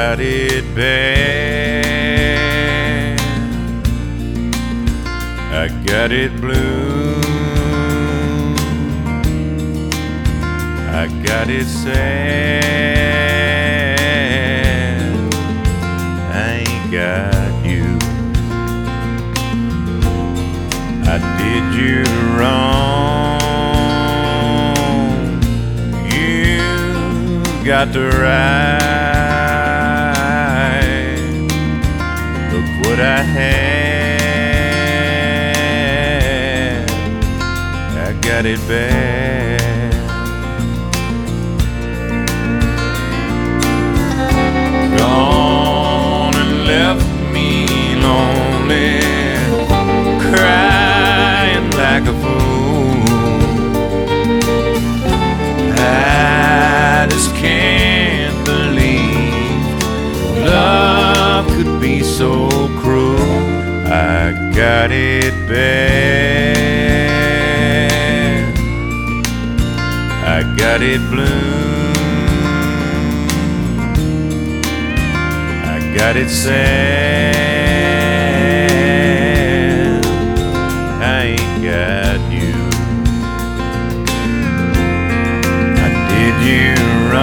got it bad. I got it blue. I got it sad. I ain't got you. I did you wrong. You got the right. Look what I had. I got it bad. Gone and left me lonely, crying like a fool. I just can't believe love could be so cruel. I got it bad. I got it blue. I got it sad. I ain't got you. I did you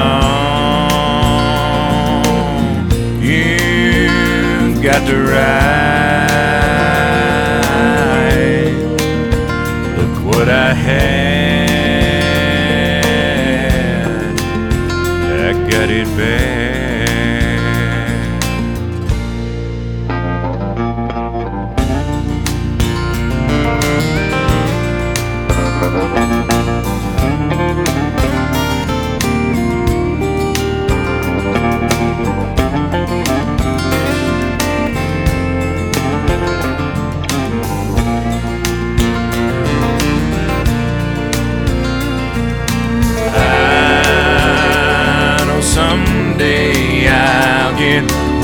wrong. You've got the right. Look what I had. I got it bad. Someday I'll get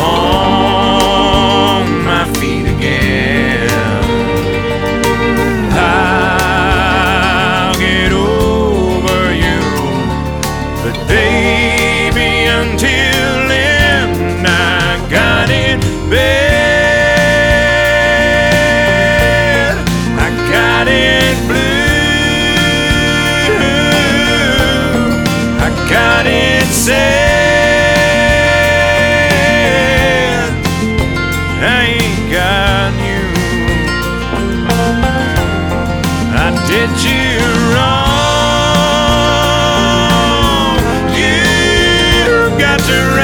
on my feet again. I'll get over you, but baby, until then I got it bad. I got it blue. I got it sad. Did you wrong? You got to